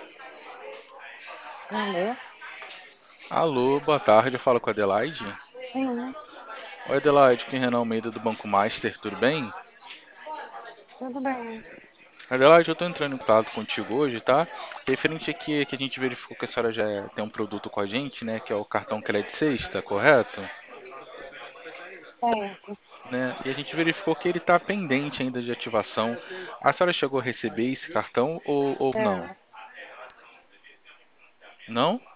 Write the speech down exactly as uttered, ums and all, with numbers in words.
Alô? Alô, boa tarde, eu falo com a Adelaide. Sim, Oi Adelaide, aqui é Renan Almeida do Banco Master, tudo bem? tudo bem. Adelaide, eu estou entrando em contato contigo hoje, tá? Referente aqui que a gente verificou que a senhora já tem um produto com a gente, né? Que é o cartão Crédito Sexta, correto? Certo. Né? E a gente verificou que ele está pendente ainda de ativação. A senhora chegou a receber esse cartão ou, ou não? Não, Não?